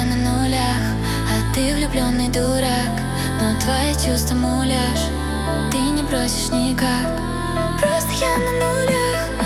на нулях, а ты влюбленный дурак. Но твои чувства муляж, ты не бросишь никак. Просто я на нулях.